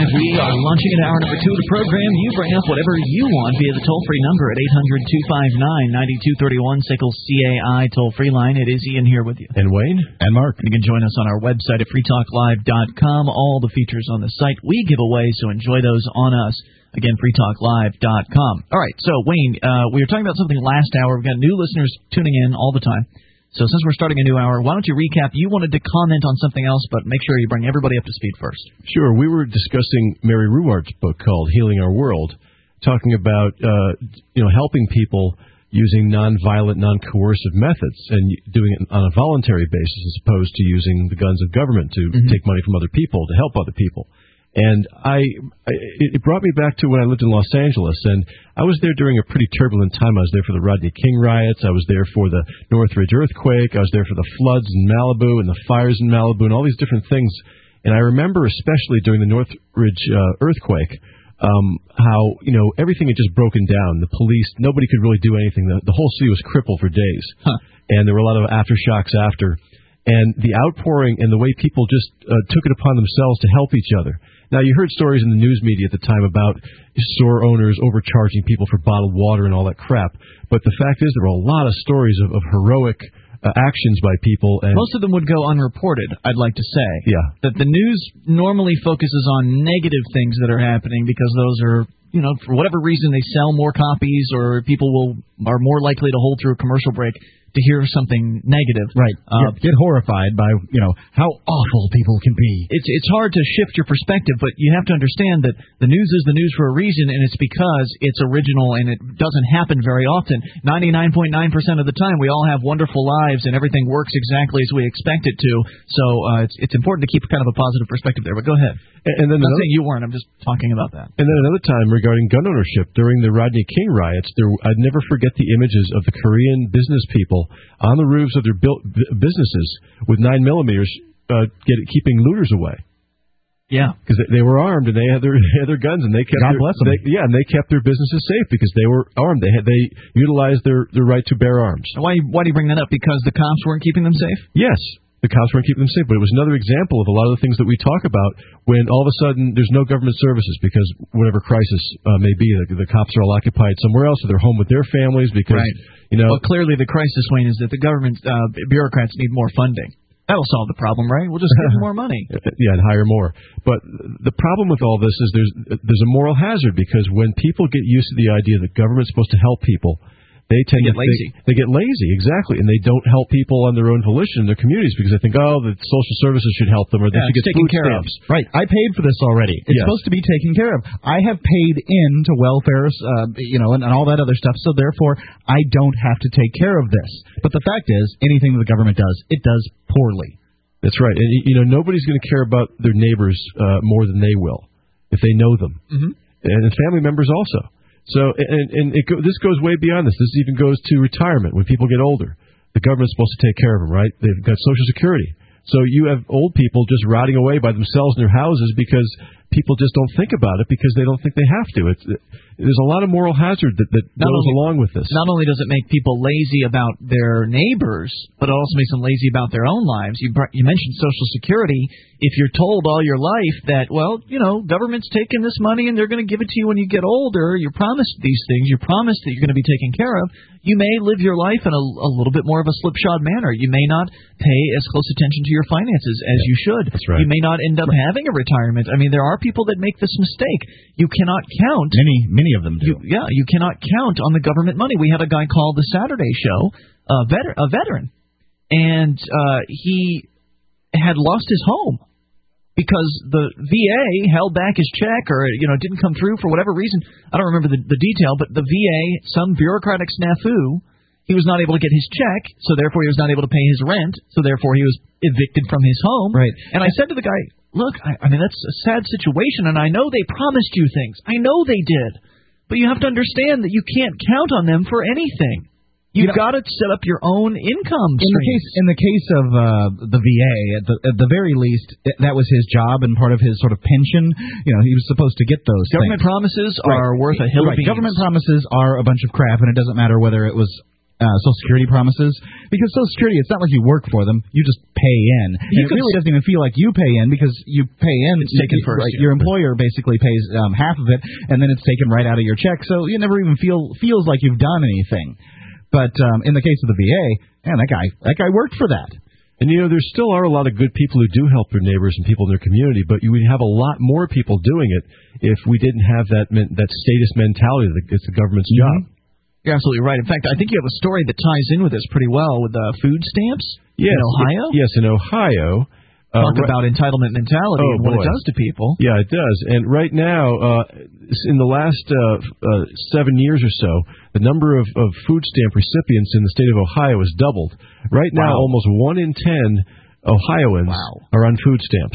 Live. We are launching into hour number 2 of the program. You bring up whatever you want via the toll-free number at 800-259-9231, Sickles CAI toll-free line. It is Ian here with you. And Wayne. And Mark. You can join us on our website at freetalklive.com. All the features on the site we give away, so enjoy those on us. Again, freetalklive.com. All right, so Wayne, we were talking about something last hour. We've got new listeners tuning in all the time. So since we're starting a new hour, why don't you recap? You wanted to comment on something else, but make sure you bring everybody up to speed first. Sure. We were discussing Mary Ruwart's book called Healing Our World, talking about helping people using nonviolent, non-coercive methods and doing it on a voluntary basis as opposed to using the guns of government to take money from other people to help other people. And it brought me back to when I lived in Los Angeles, and I was there during a pretty turbulent time. I was there for the Rodney King riots. I was there for the Northridge earthquake. I was there for the floods in Malibu and the fires in Malibu and all these different things. And I remember especially during the Northridge earthquake how, everything had just broken down. The police, nobody could really do anything. The whole city was crippled for days. And there were a lot of aftershocks after. And the outpouring and the way people just took it upon themselves to help each other. Now, you heard stories in the news media at the time about store owners overcharging people for bottled water and all that crap. But the fact is there were a lot of stories of heroic actions by people. And most of them would go unreported, I'd like to say. Yeah. That the news normally focuses on negative things that are happening because those are, for whatever reason they sell more copies or people are more likely to hold through a commercial break to hear something negative. Right. Get horrified by, how awful people can be. It's hard to shift your perspective, but you have to understand that the news is the news for a reason, and it's because it's original and it doesn't happen very often. 99.9% of the time, we all have wonderful lives and everything works exactly as we expect it to. So it's important to keep kind of a positive perspective there. But go ahead. And then I'm not saying you weren't. I'm just talking about that. And then another time regarding gun ownership during the Rodney King riots, I'd never forget the images of the Korean business people on the roofs of their businesses with 9mm keeping looters away. Yeah, because they were armed and they had their guns and they kept God bless them. And they kept their businesses safe because they were armed. They utilized their right to bear arms. Why do you bring that up? Because the cops weren't keeping them safe? Yes. The cops weren't keeping them safe, but it was another example of a lot of the things that we talk about when all of a sudden there's no government services because whatever crisis may be, the cops are all occupied somewhere else or they're home with their families because, Well, clearly the crisis, Wayne, is that the government bureaucrats need more funding. That'll solve the problem, right? We'll just give them more money. Yeah, and hire more. But the problem with all this is there's a moral hazard because when people get used to the idea that government's supposed to help people, they tend to get lazy. They get lazy, exactly, and they don't help people on their own volition in their communities because they think, the social services should help them or they should get food stamps. Right. I paid for this already. It's supposed to be taken care of. I have paid into welfare, and all that other stuff, so therefore I don't have to take care of this. But the fact is, anything that the government does, it does poorly. That's right. And, nobody's going to care about their neighbors more than they will if they know them. Mm-hmm. And family members also. So, this goes way beyond this. This even goes to retirement. When people get older, the government's supposed to take care of them, right? They've got Social Security. So you have old people just rotting away by themselves in their houses because people just don't think about it because they don't think they have to. There's a lot of moral hazard that goes along with this. Not only does it make people lazy about their neighbors, but it also makes them lazy about their own lives. You mentioned Social Security. If you're told all your life that, government's taking this money and they're going to give it to you when you get older, you're promised these things, you're promised that you're going to be taken care of, you may live your life in a little bit more of a slipshod manner. You may not pay as close attention to your finances as you should. That's right. You may not end up having a retirement. I mean, there are people that make this mistake. You cannot count. Many of them do. You cannot count on the government money. We had a guy called The Saturday Show, a veteran, and he had lost his home because the VA held back his check or, didn't come through for whatever reason. I don't remember the detail, but the VA, some bureaucratic snafu, he was not able to get his check, so therefore he was not able to pay his rent, so therefore he was evicted from his home. Right. And I said to the guy, look, I mean, that's a sad situation, and I know they promised you things. I know they did. But you have to understand that you can't count on them for anything. You've got to set up your own income streams. In the case of the VA, at the very least, that was his job and part of his sort of pension. He was supposed to get those Government things. promises are worth a hill of beans. Government promises are a bunch of crap, and it doesn't matter whether it was Social Security promises, because Social Security, it's not like you work for them, you just pay in. And it really doesn't even feel like you pay in, because you pay in, it's taken first. Right, your employer basically pays half of it, and then it's taken right out of your check, so you never even feels like you've done anything. But in the case of the VA, man, that guy worked for that. And, there still are a lot of good people who do help their neighbors and people in their community, but you would have a lot more people doing it if we didn't have that statist mentality that it's the government's job. You're absolutely right. In fact, I think you have a story that ties in with this pretty well with food stamps in Ohio. Yes, in Ohio. Talk about entitlement mentality and what it does to people. Yeah, it does. And right now, in the last 7 years or so, the number of food stamp recipients in the state of Ohio has doubled. Right now, almost 1 in 10 Ohioans are on food stamps.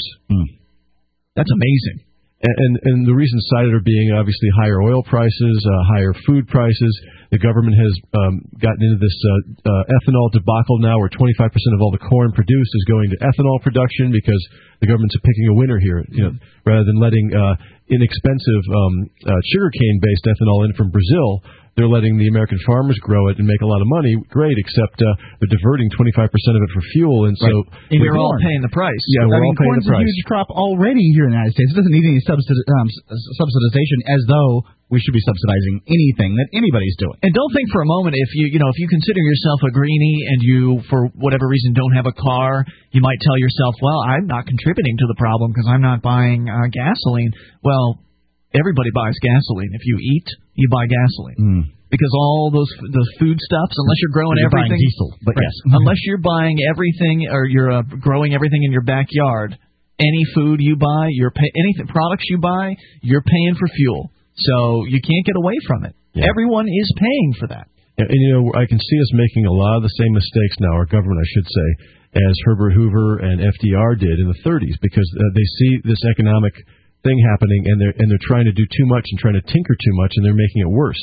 That's amazing. And the reasons cited are being obviously higher oil prices, higher food prices. The government has gotten into this ethanol debacle now, where 25% of all the corn produced is going to ethanol production because the government's picking a winner here. Rather than letting inexpensive sugarcane-based ethanol in from Brazil, they're letting the American farmers grow it and make a lot of money. Great, except they're diverting 25% of it for fuel, and so we're all paying the price. Yeah, we're all paying the price. Corn's a huge crop already here in the United States. It doesn't need any subsidization, as though we should be subsidizing anything that anybody's doing. And don't think for a moment, if you consider yourself a greenie and you, for whatever reason, don't have a car, you might tell yourself, well, I'm not contributing to the problem because I'm not buying gasoline. Well, everybody buys gasoline. If you eat, you buy gasoline. Because all those foodstuffs, unless you're growing everything, buying diesel, but yes, unless you're buying everything or you're growing everything in your backyard, any food you buy, anything products you buy, you're paying for fuel. So you can't get away from it. Yeah. Everyone is paying for that. And I can see us making a lot of the same mistakes now, our government, I should say, as Herbert Hoover and FDR did in the 30s, because they see this economic thing happening and they're trying to do too much and trying to tinker too much, and they're making it worse.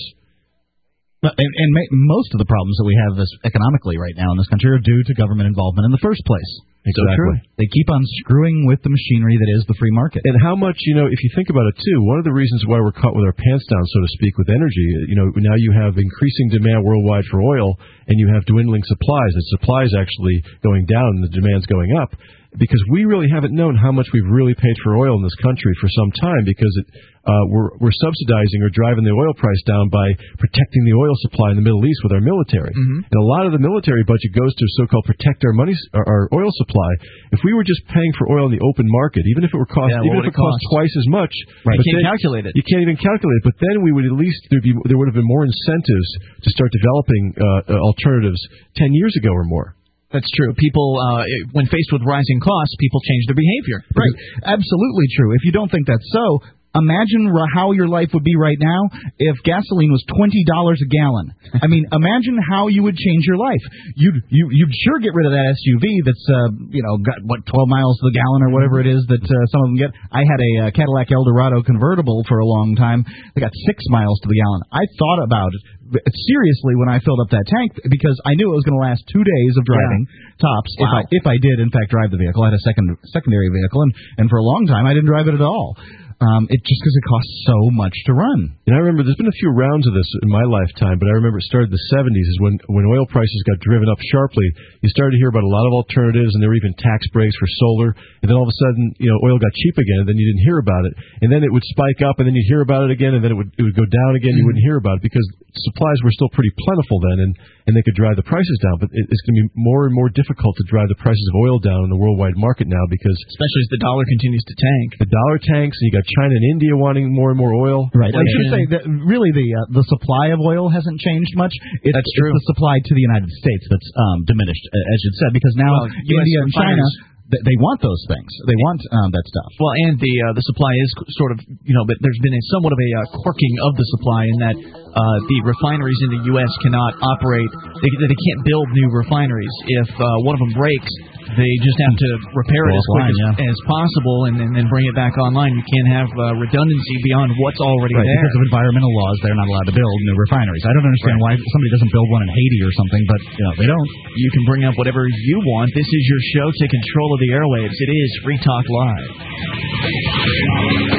And most of the problems that we have economically right now in this country are due to government involvement in the first place. Exactly. So true. They keep on screwing with the machinery that is the free market. And how much, if you think about it, too, one of the reasons why we're caught with our pants down, so to speak, with energy, now you have increasing demand worldwide for oil, and you have dwindling supplies. The supply is actually going down and the demand's going up. Because we really haven't known how much we've really paid for oil in this country for some time, because we're subsidizing or driving the oil price down by protecting the oil supply in the Middle East with our military. And a lot of the military budget goes to so-called protect our oil supply. If we were just paying for oil in the open market, even if it cost twice as much, you can't calculate it. You can't even calculate it. But then we would at least there would have been more incentives to start developing alternatives 10 years ago or more. That's true. People, when faced with rising costs, people change their behavior. Right. Absolutely true. If you don't think that's so, imagine how your life would be right now if gasoline was $20 a gallon. I mean, imagine how you would change your life. You'd sure get rid of that SUV that's got 12 miles to the gallon or whatever it is that some of them get. I had a Cadillac Eldorado convertible for a long time. They got 6 miles to the gallon. I thought about it seriously when I filled up that tank, because I knew it was going to last 2 days of driving tops. Wow. If I did in fact drive the vehicle. I had a secondary vehicle, and for a long time I didn't drive it at all. It just because it costs so much to run. And I remember there's been a few rounds of this in my lifetime, but I remember it started in the 70s is when oil prices got driven up sharply. You started to hear about a lot of alternatives, and there were even tax breaks for solar. And then all of a sudden, oil got cheap again, and then you didn't hear about it. And then it would spike up, and then you'd hear about it again, and then it would go down again. You wouldn't hear about it because supplies were still pretty plentiful then, and they could drive the prices down. But it's going to be more and more difficult to drive the prices of oil down in the worldwide market now, because especially as the dollar continues to tank. The dollar tanks, and you got China and India wanting more and more oil. Right. I should say that really the supply of oil hasn't changed much. That's true. It's the supply to the United States that's diminished, as you said, because now India and China, they want those things. They want that stuff. Well, and the supply is sort of, but there's been somewhat of a corking of the supply in that the refineries in the U.S. cannot operate. They can't build new refineries. If one of them breaks, they just have to repair it as quick as possible and then bring it back online. You can't have redundancy beyond what's already there. Because of environmental laws, they're not allowed to build new refineries. I don't understand why somebody doesn't build one in Haiti or something, but they don't. You can bring up whatever you want. This is your show. Take control of the airwaves. It is Free Talk Live.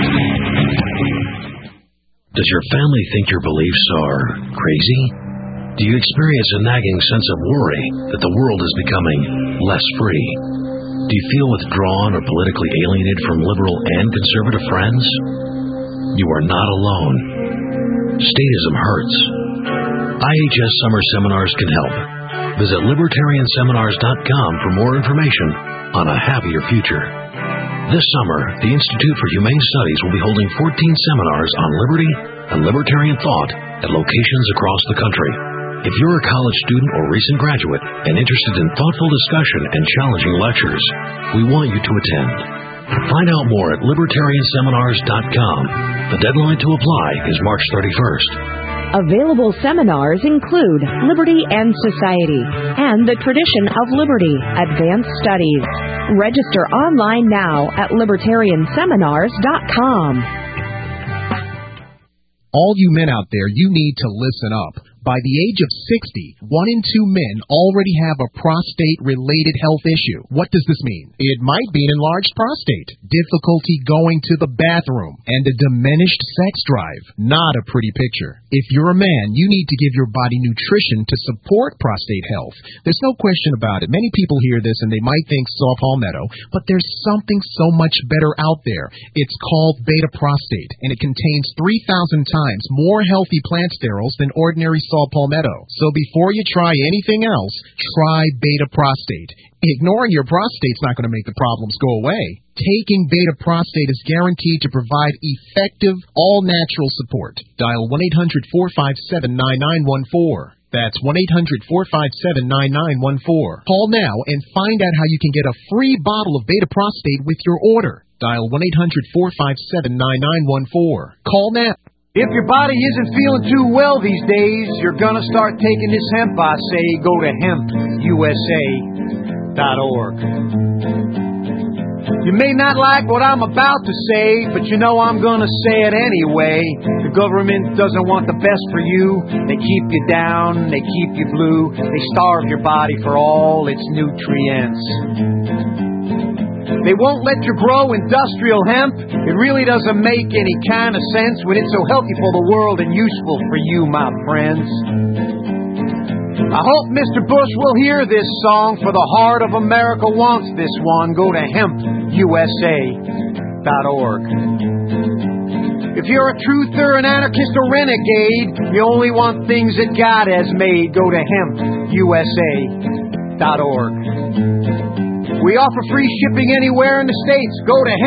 Does your family think your beliefs are crazy? Do you experience a nagging sense of worry that the world is becoming less free? Do you feel withdrawn or politically alienated from liberal and conservative friends? You are not alone. Statism hurts. IHS Summer Seminars can help. Visit libertarianseminars.com for more information on a happier future. This summer, the Institute for Humane Studies will be holding 14 seminars on liberty and libertarian thought at locations across the country. If you're a college student or recent graduate and interested in thoughtful discussion and challenging lectures, we want you to attend. Find out more at libertarianseminars.com. The deadline to apply is March 31st. Available seminars include Liberty and Society and The Tradition of Liberty, Advanced Studies. Register online now at libertarianseminars.com. All you men out there, you need to listen up. By the age of 60, 1 in 2 men already have a prostate-related health issue. What does this mean? It might be an enlarged prostate, difficulty going to the bathroom, and a diminished sex drive. Not a pretty picture. If you're a man, you need to give your body nutrition to support prostate health. There's no question about it. Many people hear this and they might think saw palmetto, but there's something so much better out there. It's called beta prostate, and it contains 3,000 times more healthy plant sterols than ordinary saw palmetto. So before you try anything else, try beta prostate. Ignoring your prostate's not going to make the problems go away. Taking beta prostate is guaranteed to provide effective, all-natural support. Dial 1-800-457-9914. That's 1-800-457-9914. Call now and find out how you can get a free bottle of beta prostate with your order. Dial 1-800-457-9914. Call now. If your body isn't feeling too well these days, you're gonna start taking this hemp, I say. Go to hempusa.org. You may not like what I'm about to say, but you know I'm gonna say it anyway. The government doesn't want the best for you. They keep you down, they keep you blue. They starve your body for all its nutrients. They won't let you grow industrial hemp. It really doesn't make any kind of sense when it's so healthy for the world and useful for you, my friends. I hope Mr. Bush will hear this song, for the heart of America wants this one. Go to hempusa.org. If you're a truther, an anarchist, or renegade, you only want things that God has made. Go to hempusa.org. We offer free shipping anywhere in the States. Go to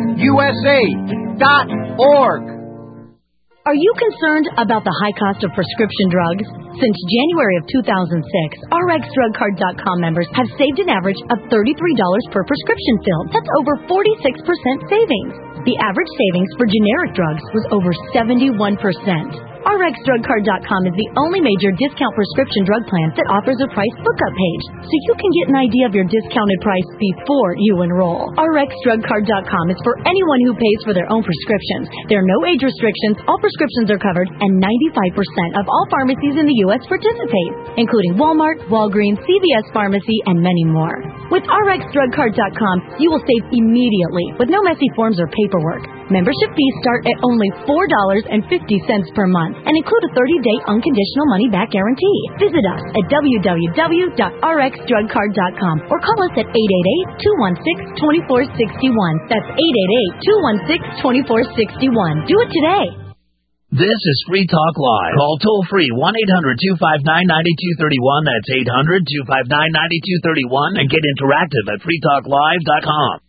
hempusa.org. Are you concerned about the high cost of prescription drugs? Since January of 2006, RxDrugCard.com members have saved an average of $33 per prescription filled. That's over 46% savings. The average savings for generic drugs was over 71%. RxDrugCard.com is the only major discount prescription drug plan that offers a price lookup page, so you can get an idea of your discounted price before you enroll. RxDrugCard.com is for anyone who pays for their own prescriptions. There are no age restrictions, all prescriptions are covered, and 95% of all pharmacies in the U.S. participate, including Walmart, Walgreens, CVS Pharmacy, and many more. With RxDrugCard.com, you will save immediately with no messy forms or paperwork. Membership fees start at only $4.50 per month and include a 30-day unconditional money-back guarantee. Visit us at www.rxdrugcard.com or call us at 888-216-2461. That's 888-216-2461. Do it today. This is Free Talk Live. Call toll-free 1-800-259-9231. That's 800-259-9231. And get interactive at freetalklive.com.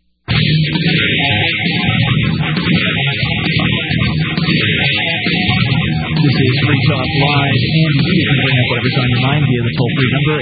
This is Free Talk Live, and you can bring up whatever's on your mind via the toll-free number,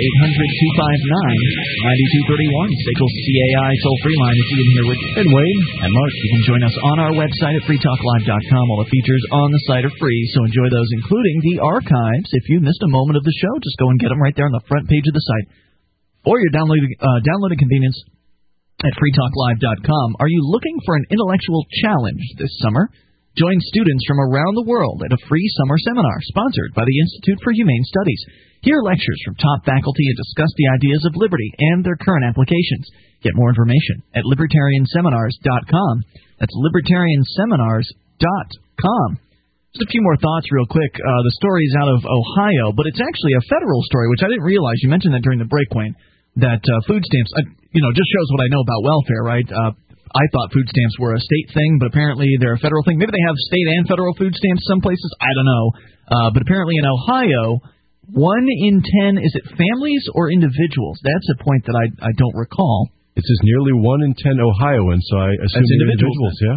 800-259-9231. SACL CAI toll-free line. It's Ian here with and Wade and Mark. You can join us on our website at freetalklive.com. All the features on the site are free, so enjoy those, including the archives. If you missed a moment of the show, just go and get them right there on the front page of the site, or your downloading convenience at freetalklive.com. Are you looking for an intellectual challenge this summer? Join students from around the world at a free summer seminar sponsored by the Institute for Humane Studies. Hear lectures from top faculty and discuss the ideas of liberty and their current applications. Get more information at libertarianseminars.com. That's libertarianseminars.com. Just a few more thoughts real quick. The story is out of Ohio, but it's actually a federal story, which I didn't realize. You mentioned that during the break, Wayne, that food stamps, just shows what I know about welfare, right? I thought food stamps were a state thing, but apparently they're a federal thing. Maybe they have state and federal food stamps some places. I don't know. But apparently in Ohio, 1 in 10, is it families or individuals? That's a point that I don't recall. It says nearly 1 in 10 Ohioans, so I assume individuals, yeah.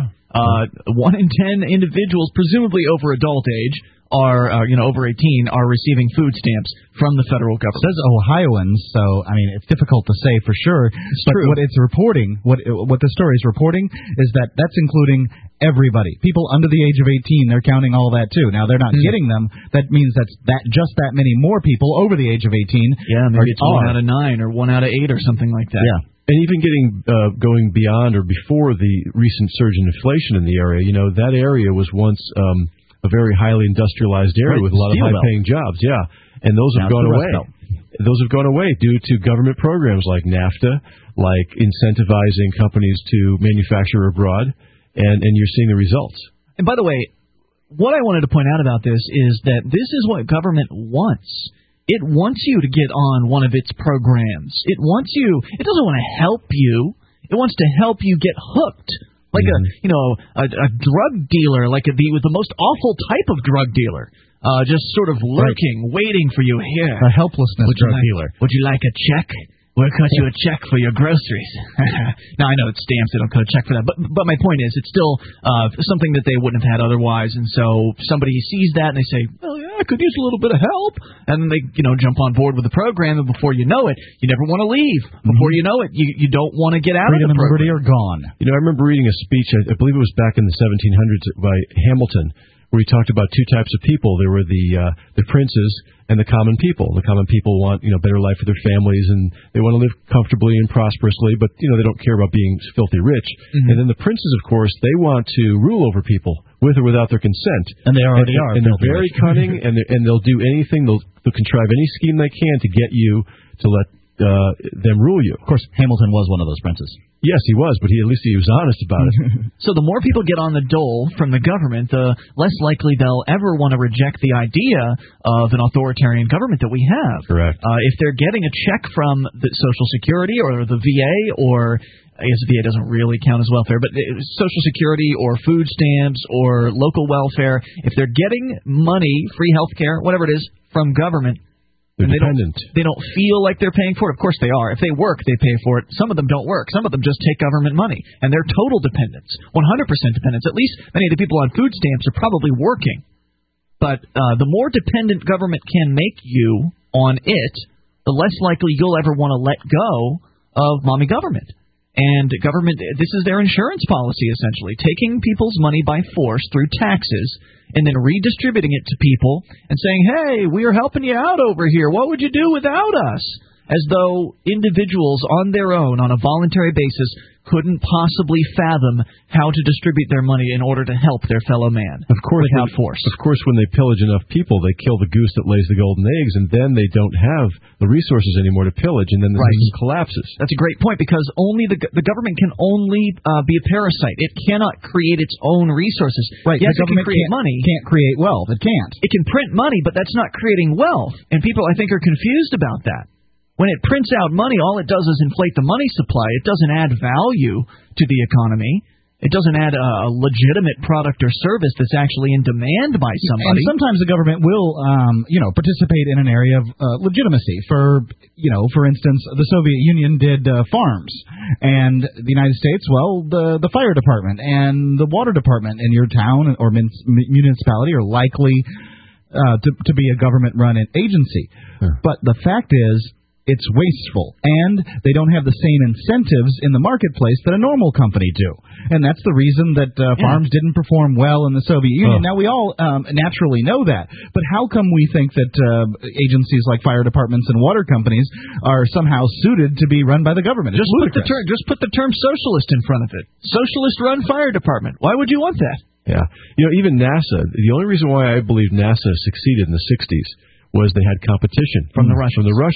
1 in 10 individuals, presumably over adult age, are over 18, are receiving food stamps from the federal government. It says Ohioans, so I mean it's difficult to say for sure. But true. What it's reporting, what the story is reporting, is that that's including everybody. People under the age of 18, they're counting all that too. Now they're not getting them. That means just that many more people over the age of 18. Yeah, maybe it's 1 out of 9 or 1 out of 8 or something like that. Yeah. And even going beyond or before the recent surge in inflation in the area, that area was once a very highly industrialized area with a lot of high-paying jobs. Yeah, and those have gone away. Those have gone away due to government programs like NAFTA, like incentivizing companies to manufacture abroad, and you're seeing the results. And by the way, what I wanted to point out about this is that this is what government wants. It wants you to get on one of its programs. It doesn't want to help you. It wants to help you get hooked. Like a drug dealer, with the most awful type of drug dealer, just sort of lurking, waiting for you here. A helplessness drug dealer. Would you like a check? We'll cut you a check for your groceries. Now, I know it's stamps. They don't cut a check for that. But my point is, it's still something that they wouldn't have had otherwise. And so somebody sees that and they say, well, yeah, I could use a little bit of help. And then they, jump on board with the program. And before you know it, you never want to leave. Before you know it, you don't want to get out Freedom of the program. Freedom and liberty are gone. I remember reading a speech, I believe it was back in the 1700s by Hamilton, where he talked about 2 types of people. There were the princes and the common people. The common people want better life for their families, and they want to live comfortably and prosperously, but they don't care about being filthy rich. And then the princes, of course, they want to rule over people with or without their consent. And they already are. And they're very cunning, and they'll do anything. They'll contrive any scheme they can to get you to let them rule you. Of course, Hamilton was one of those princes. Yes, he was, but at least he was honest about it. So the more people get on the dole from the government, the less likely they'll ever want to reject the idea of an authoritarian government that we have. Correct. If they're getting a check from the Social Security or the VA, or I guess the VA doesn't really count as welfare, but Social Security or food stamps or local welfare, if they're getting money, free health care, whatever it is, from government, they're dependent. They don't feel like they're paying for it. Of course they are. If they work, they pay for it. Some of them don't work. Some of them just take government money. And they're total dependents, 100% dependents. At least many of the people on food stamps are probably working. But the more dependent government can make you on it, the less likely you'll ever want to let go of mommy government. And government, this is their insurance policy, essentially, taking people's money by force through taxes and then redistributing it to people and saying, hey, we are helping you out over here. What would you do without us? As though individuals on their own, on a voluntary basis, couldn't possibly fathom how to distribute their money in order to help their fellow man. Of course, without force. Of course, when they pillage enough people, they kill the goose that lays the golden eggs, and then they don't have the resources anymore to pillage, and then the system collapses. That's a great point, because only the government can only be a parasite. It cannot create its own resources. Right. Yes, the government it can create money. Can't create wealth. It can't. It can print money, but that's not creating wealth. And people, I think, are confused about that. When it prints out money, all it does is inflate the money supply. It doesn't add value to the economy. It doesn't add a legitimate product or service that's actually in demand by somebody. And sometimes the government will, participate in an area of legitimacy. For instance, the Soviet Union did farms, and the United States, the fire department and the water department in your town or municipality are likely to be a government-run agency. Sure. But the fact is, it's wasteful, and they don't have the same incentives in the marketplace that a normal company do. And that's the reason that farms didn't perform well in the Soviet Union. Now, we all naturally know that. But how come we think that agencies like fire departments and water companies are somehow suited to be run by the government? Just put the term socialist in front of it. Socialist-run fire department. Why would you want that? Yeah. Even NASA, the only reason why I believe NASA succeeded in the 60s was they had competition from the Russians.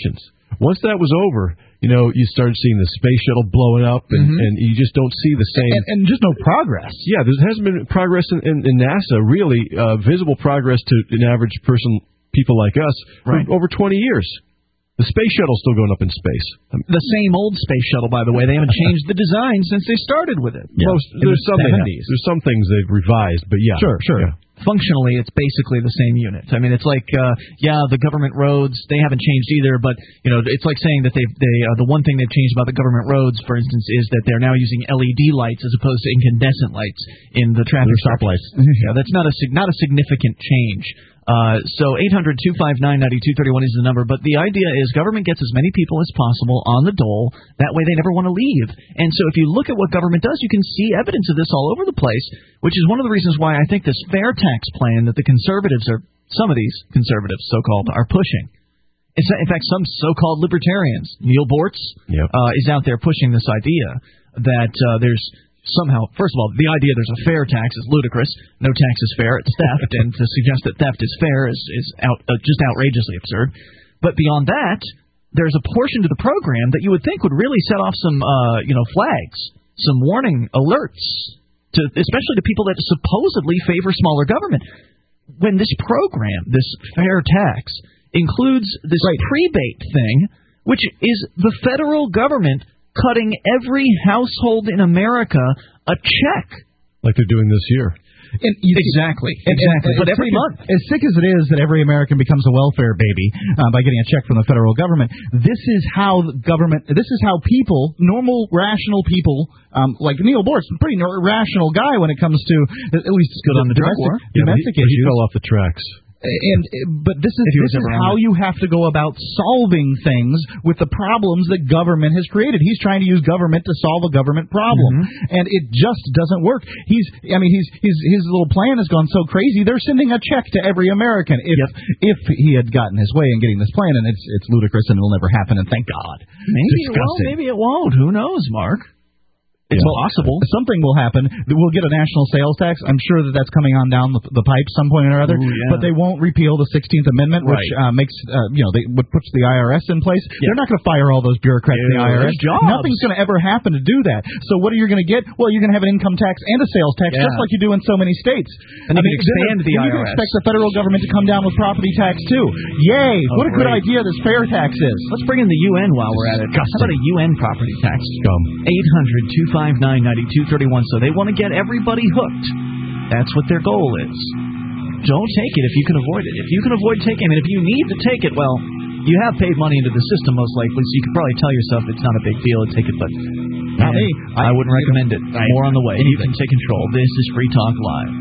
Once that was over, you started seeing the space shuttle blowing up, and you just don't see the same... And just no progress. Yeah, there hasn't been progress in NASA, really, visible progress to an average person, people like us, for over 20 years. The space shuttle's still going up in space. The same old space shuttle, by the way. They haven't changed the design since they started with it. Yeah. There's some things they've revised, but yeah. Sure. Yeah. Functionally, it's basically the same unit. I mean, it's like, the government roads, they haven't changed either, but, it's like saying that the one thing they've changed about the government roads, for instance, is that they're now using LED lights as opposed to incandescent lights in the traffic stoplights. Yeah, that's not a significant change. So 800-259-9231 is the number, but the idea is government gets as many people as possible on the dole. That way they never want to leave. And so if you look at what government does, you can see evidence of this all over the place, which is one of the reasons why I think this fair tax plan that the conservatives some of these conservatives, so-called, are pushing. In fact, some so-called libertarians, Neil Bortz, is out there pushing this idea that there's somehow, first of all, the idea there's a fair tax is ludicrous. No tax is fair. It's theft, and to suggest that theft is fair is just outrageously absurd. But beyond that, there's a portion to the program that you would think would really set off some, flags, some warning alerts, especially to people that supposedly favor smaller government. When this program, this fair tax, includes this prebate thing, which is the federal government cutting every household in America a check. Like they're doing this year. Exactly. But every month. As sick as it is that every American becomes a welfare baby by getting a check from the federal government, this is how people, normal, rational people, like Neil Bortz, a pretty rational guy when it comes to, at least good on the drug war. Domestic issues. He fell off the tracks. But this is how you have to go about solving things with the problems that government has created. He's trying to use government to solve a government problem, and it just doesn't work. His little plan has gone so crazy. They're sending a check to every American. If he had gotten his way in getting this plan, and it's ludicrous and it'll never happen. And thank God. Maybe it won't. Who knows, Mark? It's possible. Something will happen. We'll get a national sales tax. I'm sure that's coming on down the pipe some point or other. But they won't repeal the 16th Amendment, which makes puts the IRS in place. They're not going to fire all those bureaucrats in the IRS. Nothing's going to ever happen to do that. So what are you going to get? Well, you're going to have an income tax and a sales tax, just like you do in so many states. And you can expand the IRS. You can expect the federal government to come down with property tax too. Yay! What a good idea this fair tax is. Let's bring in the UN while we're at it. How about a UN property tax? 800-259-9231. So they want to get everybody hooked. That's what their goal is. Don't take it if you can avoid it. If you can avoid taking it, if you need to take it, well, you have paid money into the system most likely, so you can probably tell yourself it's not a big deal to take it, but not me. I wouldn't recommend it. More on the way. You can take control. This is Free Talk Live.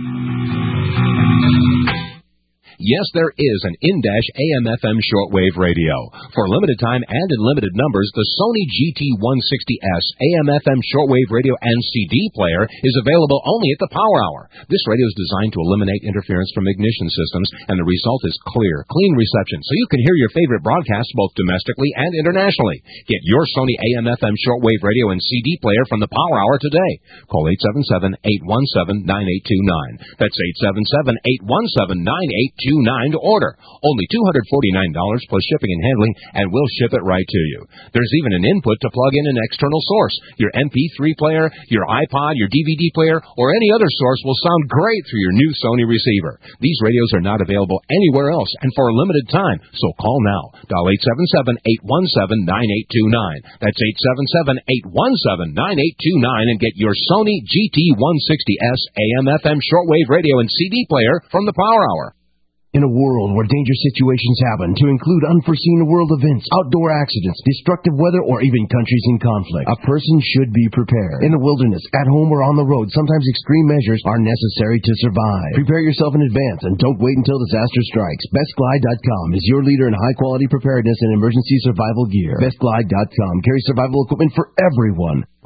Yes, there is an in-dash AM/FM shortwave radio. For limited time and in limited numbers, the Sony GT160S AM/FM shortwave radio and CD player is available only at the Power Hour. This radio is designed to eliminate interference from ignition systems, and the result is clear, clean reception, so you can hear your favorite broadcasts both domestically and internationally. Get your Sony AM/FM shortwave radio and CD player from the Power Hour today. Call 877-817-9829. That's 877-817-9829. To order. Only $249 plus shipping and handling, and we'll ship it right to you. There's even an input to plug in an external source. Your MP3 player, your iPod, your DVD player, or any other source will sound great through your new Sony receiver. These radios are not available anywhere else and for a limited time, so call now. Dial 877-817-9829. That's 877-817-9829 and get your Sony GT160S AM/FM shortwave radio and CD player from the Power Hour. In a world where dangerous situations happen, to include unforeseen world events, outdoor accidents, destructive weather, or even countries in conflict, a person should be prepared. In the wilderness, at home, or on the road, sometimes extreme measures are necessary to survive. Prepare yourself in advance and don't wait until disaster strikes. BestGlide.com is your leader in high-quality preparedness and emergency survival gear. BestGlide.com carries survival equipment for everyone.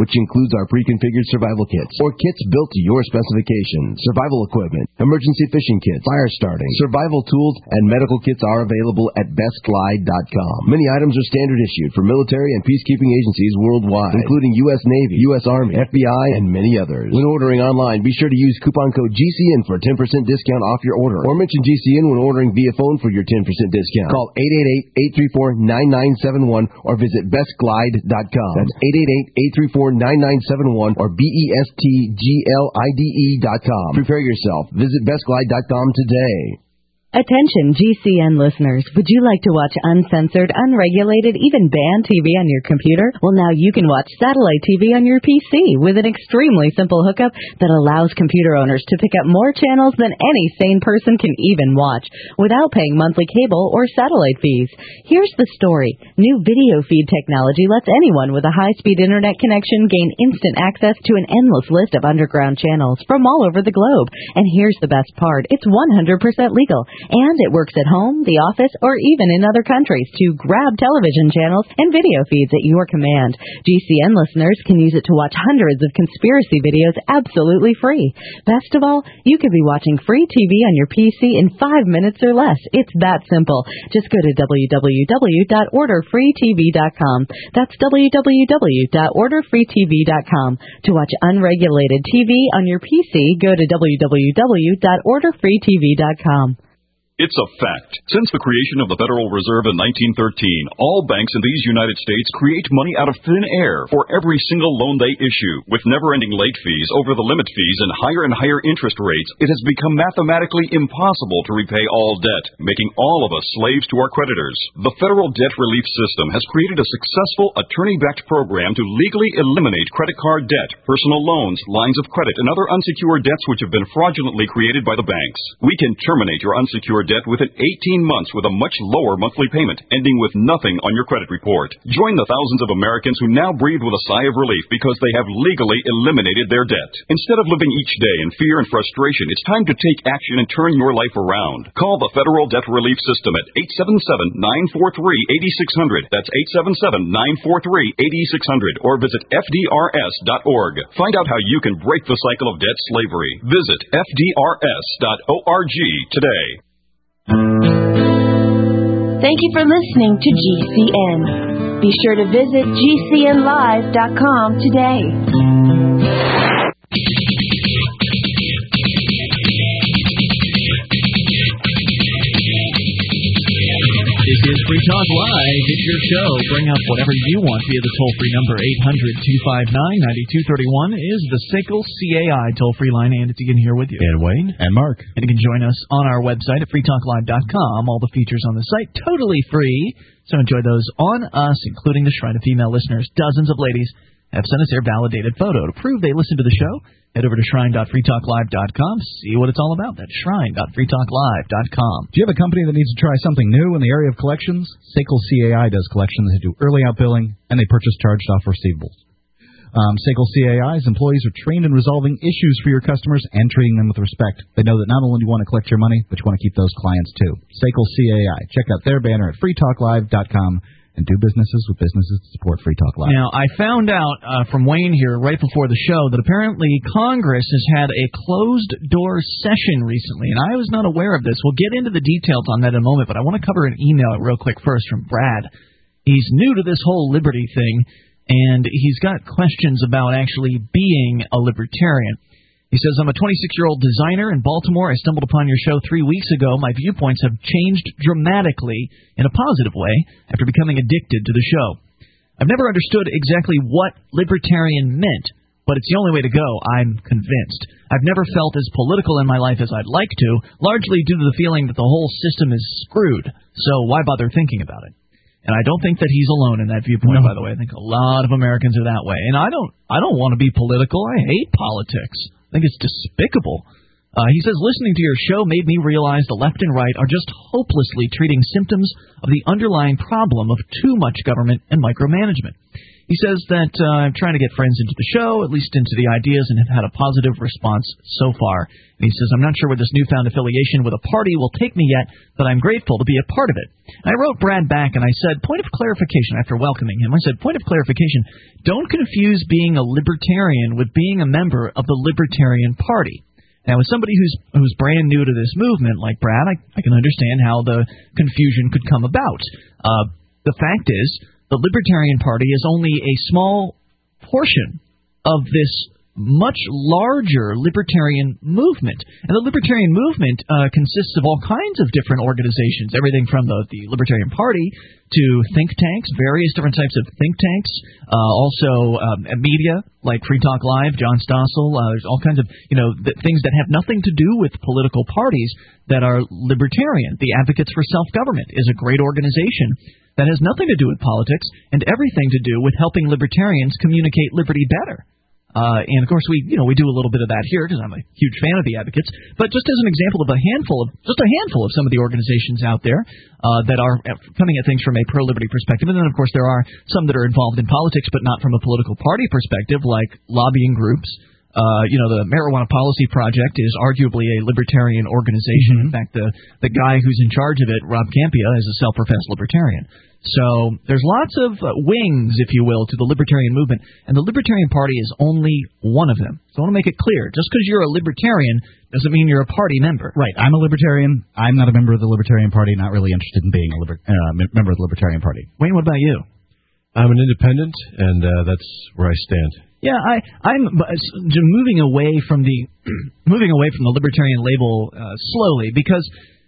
which includes our pre-configured survival kits, or kits built to your specifications. Survival equipment, emergency fishing kits, fire starting, survival tools, and medical kits are available at bestglide.com. Many items are standard issued for military and peacekeeping agencies worldwide, including U.S. Navy, U.S. Army, FBI, and many others. When ordering online, be sure to use coupon code GCN for a 10% discount off your order, or mention GCN when ordering via phone for your 10% discount. Call 888-834-9971 or visit bestglide.com. That's 888-834-9971 or bestglide.com. Prepare yourself. Visit bestglide.com today. Attention GCN listeners, would you like to watch uncensored, unregulated, even banned TV on your computer? Well, now you can watch satellite TV on your PC with an extremely simple hookup that allows computer owners to pick up more channels than any sane person can even watch without paying monthly cable or satellite fees. Here's the story. New video feed technology lets anyone with a high-speed internet connection gain instant access to an endless list of underground channels from all over the globe. And here's the best part. It's 100% legal. And it works at home, the office, or even in other countries to grab television channels and video feeds at your command. GCN listeners can use it to watch hundreds of conspiracy videos absolutely free. Best of all, you could be watching free TV on your PC in 5 minutes or less. It's that simple. Just go to www.orderfreetv.com. That's www.orderfreetv.com. To watch unregulated TV on your PC, go to www.orderfreetv.com. It's a fact. Since the creation of the Federal Reserve in 1913, all banks in these United States create money out of thin air for every single loan they issue. With never-ending late fees, over-the-limit fees, and higher interest rates, it has become mathematically impossible to repay all debt, making all of us slaves to our creditors. The Federal Debt Relief System has created a successful attorney-backed program to legally eliminate credit card debt, personal loans, lines of credit, and other unsecured debts which have been fraudulently created by the banks. We can terminate your unsecured debt within 18 months with a much lower monthly payment, ending with nothing on your credit report. Join the thousands of Americans who now breathe with a sigh of relief because they have legally eliminated their debt. Instead of living each day in fear and frustration, it's time to take action and turn your life around. Call the Federal Debt Relief System at 877-943-8600. That's 877-943-8600. Or visit FDRS.org. Find out how you can break the cycle of debt slavery. Visit FDRS.org today. Thank you for listening to GCN. Be sure to visit GCNlive.com today. This is Free Talk Live. It's your show. Bring up whatever you want via the toll-free number. 800-259-9231 is the SACL CAI toll-free line, and it's Ian here with you. And Wayne. And Mark. And you can join us on our website at freetalklive.com. All the features on the site totally free, so enjoy those on us, including the Shrine of Female Listeners. Dozens of ladies have sent us their validated photo to prove they listen to the show. Head over to shrine.freetalklive.com. See what it's all about. That's shrine.freetalklive.com. Do you have a company that needs to try something new in the area of collections? SACL CAI does collections. They do early out billing, and they purchase charged-off receivables. SACL CAI's employees are trained in resolving issues for your customers and treating them with respect. They know that not only do you want to collect your money, but you want to keep those clients, too. SACL CAI. Check out their banner at freetalklive.com. And do businesses with businesses that support Free Talk Live. Now, I found out from Wayne here right before the show that apparently Congress has had a closed-door session recently, and I was not aware of this. We'll get into the details on that in a moment, but I want to cover an email real quick first from Brad. He's new to this whole liberty thing, and he's got questions about actually being a libertarian. He says, I'm a 26-year-old designer in Baltimore. I stumbled upon your show 3 weeks ago. My viewpoints have changed dramatically in a positive way after becoming addicted to the show. I've never understood exactly what libertarian meant, but it's the only way to go. I'm convinced. I've never felt as political in my life as I'd like to, largely due to the feeling that the whole system is screwed. So why bother thinking about it? And I don't think that he's alone in that viewpoint, by the way. I think a lot of Americans are that way. And I don't want to be political. I hate politics. I think it's despicable. He says, listening to your show made me realize the left and right are just hopelessly treating symptoms of the underlying problem of too much government and micromanagement. He He says that I'm trying to get friends into the show, at least into the ideas, and have had a positive response so far. And he says, I'm not sure where this newfound affiliation with a party will take me yet, but I'm grateful to be a part of it. And I wrote Brad back, and I said, point of clarification, after welcoming him, I said, point of clarification, don't confuse being a libertarian with being a member of the Libertarian Party. Now, as somebody who's brand new to this movement, like Brad, I can understand how the confusion could come about. The fact is, the Libertarian Party is only a small portion of this much larger libertarian movement. And the libertarian movement consists of all kinds of different organizations, everything from the Libertarian Party to think tanks, various different types of think tanks, also media like Free Talk Live, John Stossel, there's all kinds of things that have nothing to do with political parties that are libertarian. The Advocates for Self-Government is a great organization that has nothing to do with politics and everything to do with helping libertarians communicate liberty better. And of course, we do a little bit of that here because I'm a huge fan of the Advocates. But just as an example of a handful of some of the organizations out there that are coming at things from a pro-liberty perspective, and then of course there are some that are involved in politics but not from a political party perspective, like lobbying groups. The Marijuana Policy Project is arguably a libertarian organization. In fact, the guy who's in charge of it, Rob Campia, is a self-professed libertarian. So there's lots of wings, if you will, to the libertarian movement, and the Libertarian Party is only one of them. So I want to make it clear. Just because you're a libertarian doesn't mean you're a party member. Right. I'm a libertarian. I'm not a member of the Libertarian Party, not really interested in being a member of the Libertarian Party. Wayne, what about you? I'm an independent, and that's where I stand. Yeah, I'm moving away from the libertarian label slowly because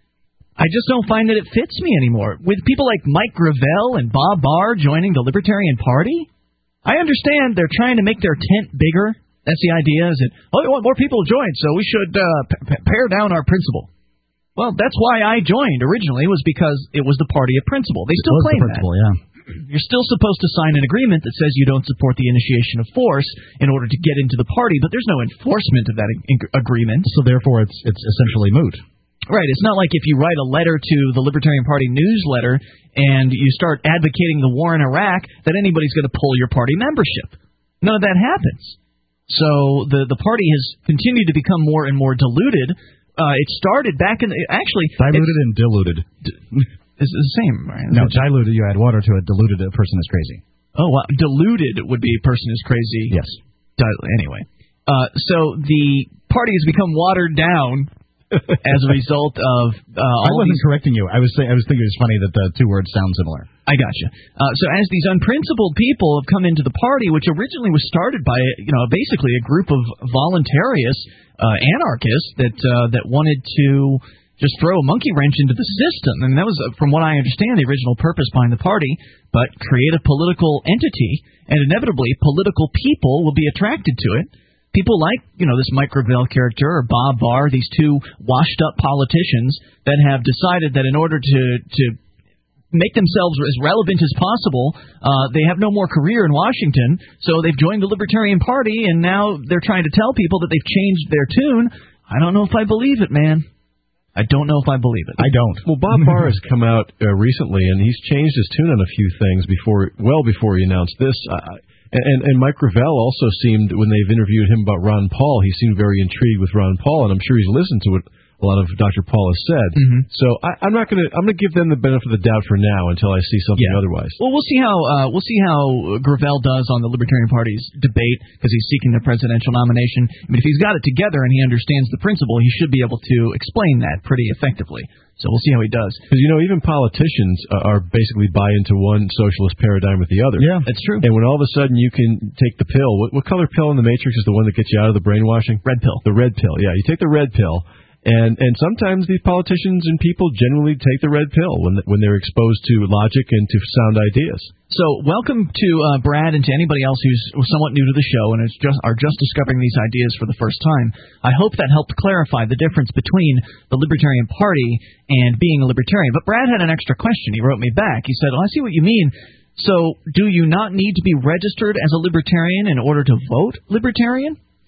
I just don't find that it fits me anymore. With people like Mike Gravel and Bob Barr joining the Libertarian Party, I understand they're trying to make their tent bigger. That's the idea, is that, they want more people to join, so we should pare down our principle. Well, that's why I joined originally, was because it was the party of principle. They still claim that. Yeah. You're still supposed to sign an agreement that says you don't support the initiation of force in order to get into the party, but there's no enforcement of that agreement. So therefore, it's essentially moot. Right. It's not like if you write a letter to the Libertarian Party newsletter and you start advocating the war in Iraq that anybody's going to pull your party membership. None of that happens. So the party has continued to become more and more diluted. It started back in diluted and diluted. It's the same, right? No, diluted, you add water to it. Diluted, a person is crazy. Oh, well, diluted would be a person is crazy. Yes. Anyway. So the party has become watered down as a result of I wasn't correcting you. I was thinking it was funny that the two words sound similar. I gotcha. So as these unprincipled people have come into the party, which originally was started by basically a group of voluntarious anarchists that wanted to just throw a monkey wrench into the system, and that was, from what I understand, the original purpose behind the party, but create a political entity, and inevitably political people will be attracted to it. People like, this Mike Gravel character or Bob Barr, these two washed-up politicians that have decided that in order to make themselves as relevant as possible, they have no more career in Washington, so they've joined the Libertarian Party, and now they're trying to tell people that they've changed their tune. I don't know if I believe it, man. I don't know if I believe it. I don't. Well, Bob Barr has come out recently, and he's changed his tune on a few things well before he announced this. And Mike Gravel also seemed, when they've interviewed him about Ron Paul, he seemed very intrigued with Ron Paul, and I'm sure he's listened to what a lot of Dr. Paul has said. Mm-hmm. So I'm going to give them the benefit of the doubt for now until I see something otherwise. Well, we'll see how Gravel does on the Libertarian Party's debate, because he's seeking the presidential nomination. I mean, if he's got it together and he understands the principle, he should be able to explain that pretty effectively. So we'll see how he does. Because, even politicians are basically buy into one socialist paradigm with the other. Yeah, that's true. And when all of a sudden you can take the pill, what color pill in the Matrix is the one that gets you out of the brainwashing? Red pill. The red pill, yeah. You take the red pill, and sometimes these politicians and people generally take the red pill when they're exposed to logic and to sound ideas. So welcome to Brad and to anybody else who's somewhat new to the show and are just discovering these ideas for the first time. I hope that helped clarify the difference between the Libertarian Party and being a libertarian. But Brad had an extra question. He wrote me back. He said, I see what you mean. So do you not need to be registered as a libertarian in order to vote libertarian?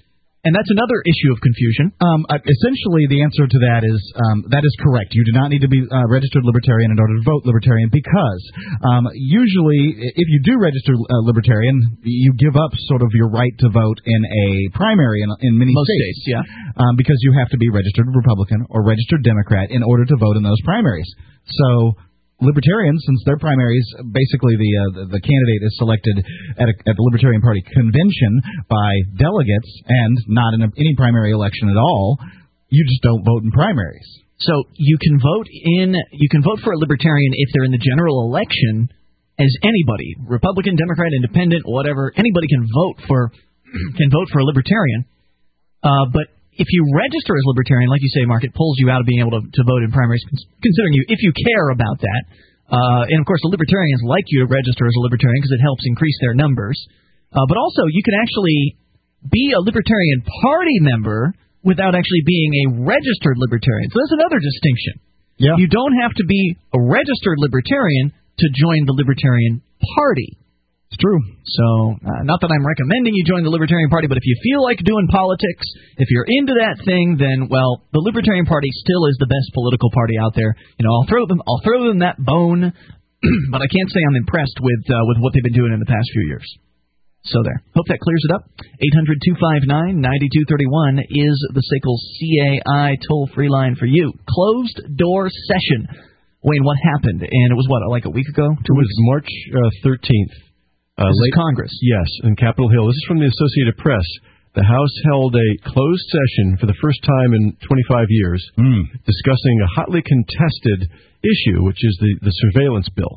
And that's another issue of confusion. Essentially, the answer to that is correct. You do not need to be registered Libertarian in order to vote Libertarian because usually, if you do register Libertarian, you give up sort of your right to vote in a primary in many Most states. yeah. Because you have to be registered Republican or registered Democrat in order to vote in those primaries. So Libertarians, since their primaries, basically the candidate is selected at the Libertarian Party convention by delegates and not in any primary election at all, you just don't vote in primaries. So you can vote for a Libertarian if they're in the general election as anybody, Republican, Democrat, Independent, whatever. Anybody can vote for a Libertarian, but if you register as Libertarian, like you say, Mark, it pulls you out of being able to vote in primaries, considering if you care about that. And, of course, the Libertarians like you to register as a Libertarian because it helps increase their numbers. But also, you can actually be a Libertarian Party member without actually being a registered Libertarian. So that's another distinction. Yeah. You don't have to be a registered Libertarian to join the Libertarian Party. It's true. So, not that I'm recommending you join the Libertarian Party, but if you feel like doing politics, if you're into that thing, then, well, the Libertarian Party still is the best political party out there. You know, I'll throw them that bone, but I can't say I'm impressed with what they've been doing in the past few years. So there. Hope that clears it up. 800-259-9231 is the SACL CAI toll-free line for you. Closed door session. Wayne, what happened? And it was like a week ago? It was March 13th. This is Congress. Yes, in Capitol Hill. This is from the Associated Press. The House held a closed session for the first time in 25 years discussing a hotly contested issue, which is the surveillance bill.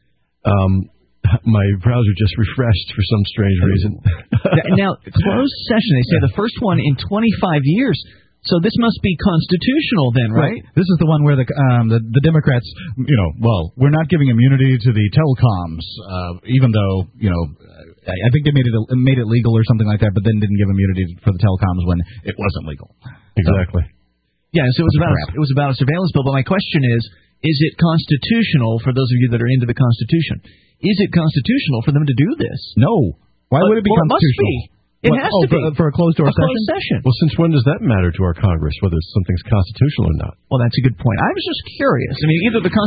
My browser just refreshed for some strange reason. Now, closed session, they say the first one in 25 years. So this must be constitutional then, right? This is the one where the Democrats, we're not giving immunity to the telecoms, even though, I think they made it legal or something like that, but then didn't give immunity for the telecoms when it wasn't legal. Exactly. So it was about a surveillance bill. But my question is it constitutional for those of you that are into the Constitution? Is it constitutional for them to do this? No. Why would it be constitutional? It must be. It has to be. For a closed-door session? Well, since when does that matter to our Congress, whether something's constitutional or not? Well, that's a good point. I was just curious. I mean, either the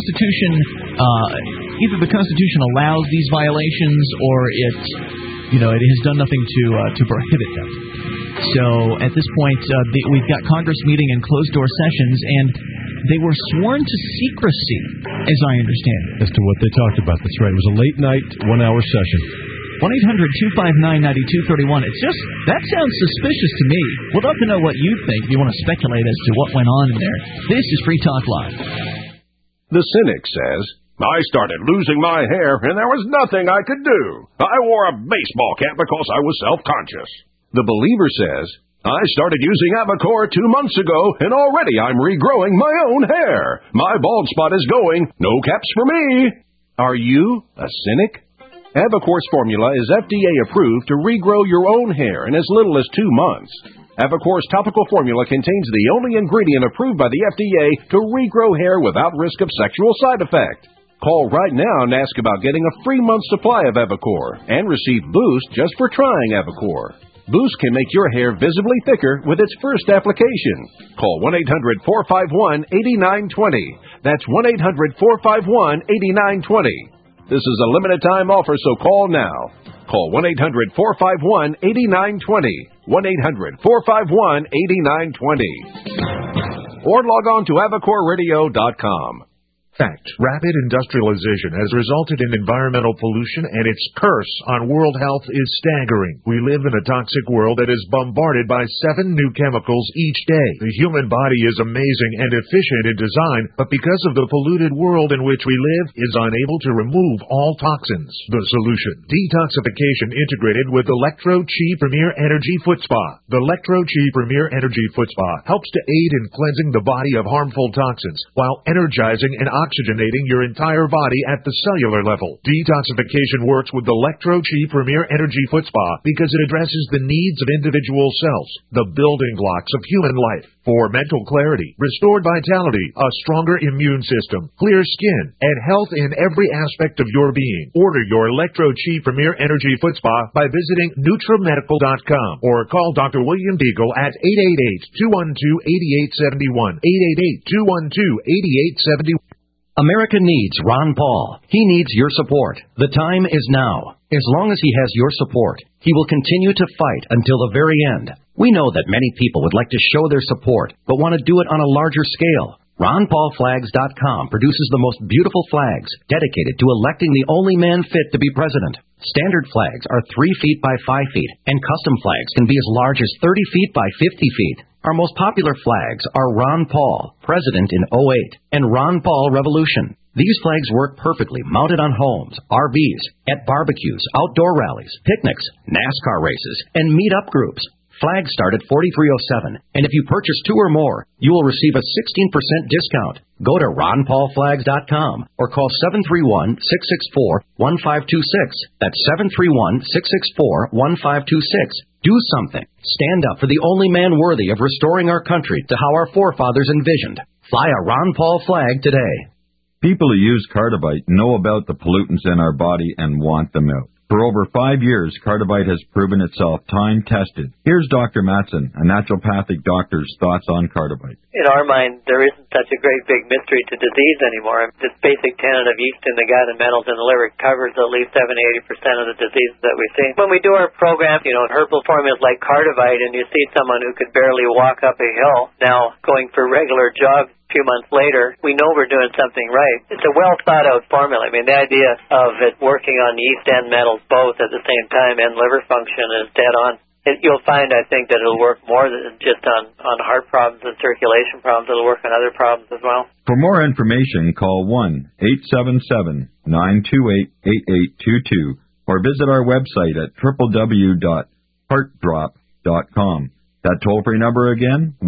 Constitution allows these violations, or it has done nothing to prohibit them. So at this point, we've got Congress meeting in closed-door sessions, and they were sworn to secrecy, as I understand it. As to what they talked about. That's right. It was a late-night, one-hour session. 1-800-259-9231. That sounds suspicious to me. We'd love to know what you think if you want to speculate as to what went on in there. This is Free Talk Live. The cynic says, I started losing my hair and there was nothing I could do. I wore a baseball cap because I was self-conscious. The believer says, I started using Avocor 2 months ago and already I'm regrowing my own hair. My bald spot is going. No caps for me. Are you a cynic? Avocor's formula is FDA approved to regrow your own hair in as little as 2 months. Avocor's topical formula contains the only ingredient approved by the FDA to regrow hair without risk of sexual side effect. Call right now and ask about getting a free month supply of Avocor and receive Boost just for trying Avocor. Boost can make your hair visibly thicker with its first application. Call 1-800-451-8920. That's 1-800-451-8920. This is a limited-time offer, so call now. Call 1-800-451-8920. 1-800-451-8920. Or log on to AvocorRadio.com. Fact. Rapid industrialization has resulted in environmental pollution, and its curse on world health is staggering. We live in a toxic world that is bombarded by 7 new chemicals each day. The human body is amazing and efficient in design, but because of the polluted world in which we live, is unable to remove all toxins. The solution: detoxification integrated with Electro-Chi Premier Energy Foot Spa. The Electro-Chi Premier Energy Foot Spa helps to aid in cleansing the body of harmful toxins while energizing and oxygenating your entire body at the cellular level. Detoxification works with the Electro-Chi Premier Energy Foot Spa because it addresses the needs of individual cells, the building blocks of human life. For mental clarity, restored vitality, a stronger immune system, clear skin, and health in every aspect of your being. Order your Electro-Chi Premier Energy Foot Spa by visiting NutriMedical.com or call Dr. William Deagle at 888-212-8871. 888-212-8871. America needs Ron Paul. He needs your support. The time is now. As long as he has your support, he will continue to fight until the very end. We know that many people would like to show their support, but want to do it on a larger scale. RonPaulFlags.com produces the most beautiful flags dedicated to electing the only man fit to be president. Standard flags are 3 feet by 5 feet, and custom flags can be as large as 30 feet by 50 feet. Our most popular flags are Ron Paul, President in 08, and Ron Paul Revolution. These flags work perfectly mounted on homes, RVs, at barbecues, outdoor rallies, picnics, NASCAR races, and meet-up groups. Flags start at $43.07, and if you purchase 2 or more, you will receive a 16% discount. Go to RonPaulFlags.com or call 731-664-1526. That's 731-664-1526. Do something. Stand up for the only man worthy of restoring our country to how our forefathers envisioned. Fly a Ron Paul flag today. People who use Cardivite know about the pollutants in our body and want them out. For over 5 years, Cardivite has proven itself time-tested. Here's Dr. Matson, a naturopathic doctor's thoughts on Cardivite. In our mind, there isn't such a great big mystery to disease anymore. This basic tenet of yeast in the gut and metals in the liver covers at least 70-80% of the diseases that we see. When we do our program, herbal formulas like Cardivite, and you see someone who could barely walk up a hill now going for regular jogs, a few months later, we know we're doing something right. It's a well-thought-out formula. I mean, the idea of it working on yeast and metals both at the same time and liver function is dead on. You'll find, I think, that it'll work more than just on heart problems and circulation problems. It'll work on other problems as well. For more information, call 1-877-928-8822 or visit our website at www.heartdrop.com. That toll-free number again,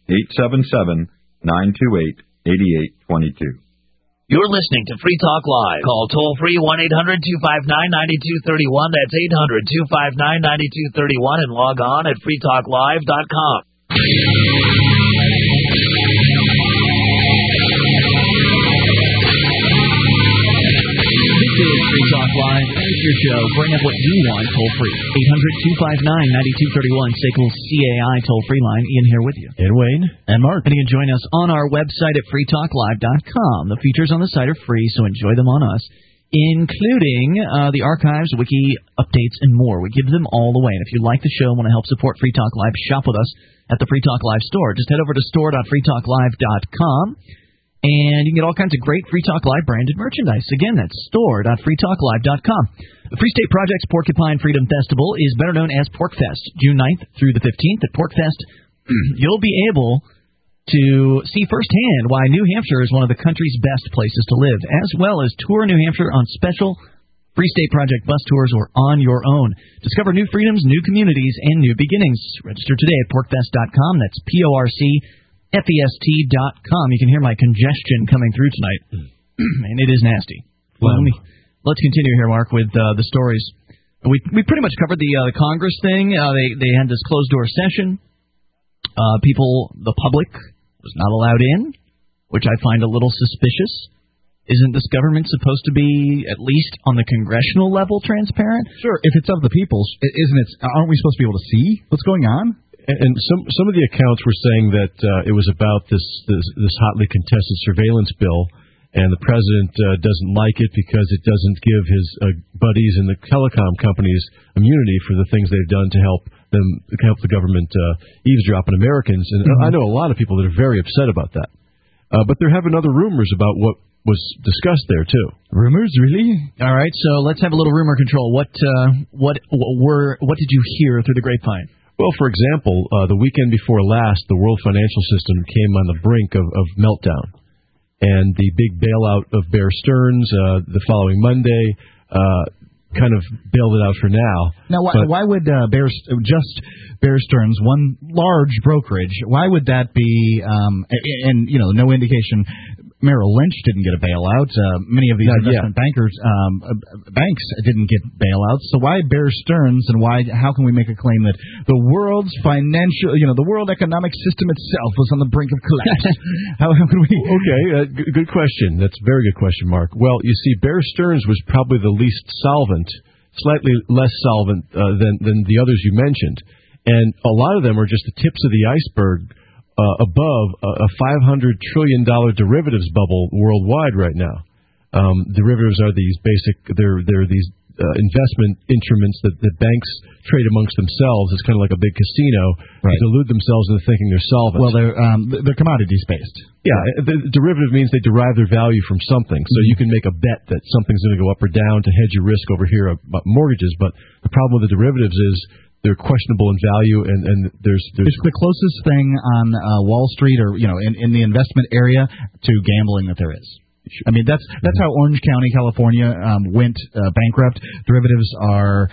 1-877-928-8822. You're listening to Free Talk Live. Call toll-free 1-800-259-9231. That's 800-259-9231 and log on at freetalklive.com. This is Free Talk Live. There's your show. Bring up what you want toll-free. 800-259-9231. SACL CAI toll-free line. Ian here with you. And Wayne. And Mark. And you can join us on our website at freetalklive.com. The features on the site are free, so enjoy them on us, including the archives, wiki, updates, and more. We give them all away. And if you like the show and want to help support Free Talk Live, shop with us at the Free Talk Live store. Just head over to store.freetalklive.com. And you can get all kinds of great Free Talk Live branded merchandise. Again, that's store.freetalklive.com. The Free State Project's Porcupine Freedom Festival is better known as PorcFest, June 9th through the 15th. At PorcFest, you'll be able to see firsthand why New Hampshire is one of the country's best places to live, as well as tour New Hampshire on special Free State Project bus tours or on your own. Discover new freedoms, new communities, and new beginnings. Register today at porcfest.com. That's PORCFEST.com. You can hear my congestion coming through tonight, and it is nasty. Well, let's continue here, Mark, with the stories. We pretty much covered the Congress thing. They had this closed-door session. The public was not allowed in, which I find a little suspicious. Isn't this government supposed to be, at least on the congressional level, transparent? Sure, if it's of the people's, aren't we supposed to be able to see what's going on? And some of the accounts were saying that it was about this hotly contested surveillance bill, and the president doesn't like it because it doesn't give his buddies in the telecom companies immunity for the things they've done to help the government eavesdrop on Americans. And I know a lot of people that are very upset about that. But there have been other rumors about what was discussed there too. Rumors, really? All right, so let's have a little rumor control. What did you hear through the grapevine? Well, for example, the weekend before last, the world financial system came on the brink of meltdown. And the big bailout of Bear Stearns the following Monday kind of bailed it out for now. Now, why would Bear Stearns, one large brokerage, why would that be, and, no indication, Merrill Lynch didn't get a bailout. Many of these investment bankers, banks didn't get bailouts. So why Bear Stearns, and how can we make a claim that the world's the world economic system itself was on the brink of collapse? How can we? Okay, good question. That's a very good question, Mark. Well, you see, Bear Stearns was probably the least solvent, slightly less solvent than the others you mentioned. And a lot of them are just the tips of the iceberg above a $500 trillion derivatives bubble worldwide right now. Derivatives are these they're these investment instruments that banks trade amongst themselves. It's kind of like a big casino. Right. They delude themselves into thinking they're solvent. Well, they're commodities based. Yeah, the derivative means they derive their value from something. So you can make a bet that something's going to go up or down to hedge your risk over here about mortgages. But the problem with the derivatives is they're questionable in value, and there's it's the closest thing on Wall Street or in the investment area to gambling that there is. I mean, that's how Orange County, California, went bankrupt. Derivatives are.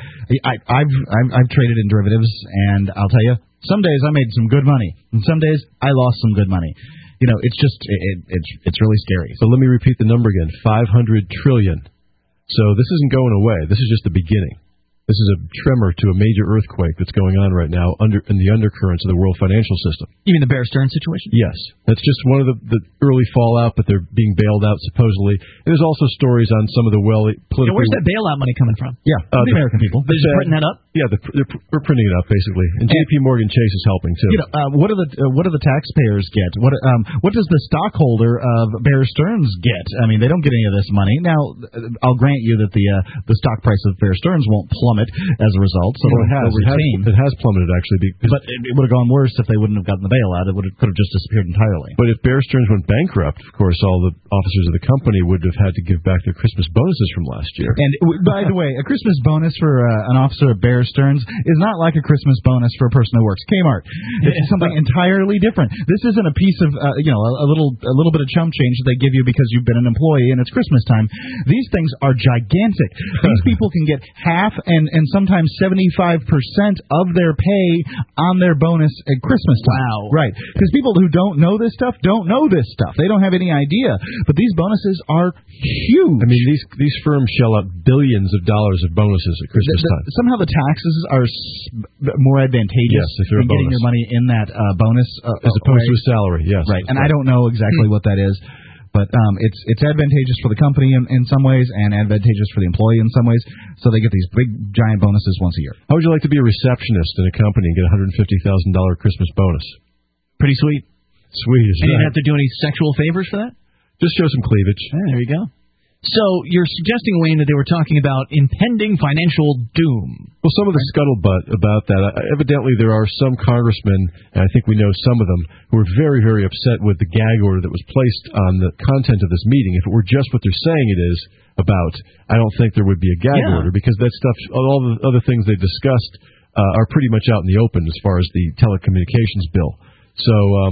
I've traded in derivatives, and I'll tell you, some days I made some good money, and some days I lost some good money. It's just it's really scary. So let me repeat the number again: 500 trillion. So this isn't going away. This is just the beginning. This is a tremor to a major earthquake that's going on right now in the undercurrents of the world financial system. You mean the Bear Stearns situation? Yes. That's just one of the early fallout, but they're being bailed out supposedly. There's also stories on some of the politically... Where's that bailout money coming from? Yeah. The American people. They're just printing that up? Yeah, we're printing it up, basically. And J.P. Morgan Chase is helping, too. What do the taxpayers get? What does the stockholder of Bear Stearns get? I mean, they don't get any of this money. Now, I'll grant you that the stock price of Bear Stearns won't plummet as a result. So it has plummeted, actually. But it would have gone worse if they wouldn't have gotten the bailout. It could have just disappeared entirely. But if Bear Stearns went bankrupt, of course, all the officers of the company would have had to give back their Christmas bonuses from last year. And by the way, a Christmas bonus for an officer of Bear Stearns is not like a Christmas bonus for a person who works Kmart. It's something entirely different. This isn't a piece of a little bit of chump change that they give you because you've been an employee and it's Christmas time. These things are gigantic. These people can get half and sometimes 75% of their pay on their bonus at Christmas time. Wow. Right. Because people who don't know this stuff don't know this stuff. They don't have any idea. But these bonuses are huge. I mean, these firms shell out billions of dollars of bonuses at Christmas time. Somehow the taxes are more advantageous in getting your money in that bonus as opposed to a salary. Yes. Right. And I don't know exactly what that is. But it's advantageous for the company in some ways and advantageous for the employee in some ways. So they get these big, giant bonuses once a year. How would you like to be a receptionist in a company and get a $150,000 Christmas bonus? Pretty sweet. Sweet. And you didn't have to do any sexual favors for that? Just show some cleavage. There you go. So you're suggesting, Wayne, that they were talking about impending financial doom. Well, some of the scuttlebutt about that, evidently there are some congressmen, and I think we know some of them, who are very, very upset with the gag order that was placed on the content of this meeting. If it were just what they're saying it is about, I don't think there would be a gag order, because that stuff, all the other things they discussed are pretty much out in the open as far as the telecommunications bill. So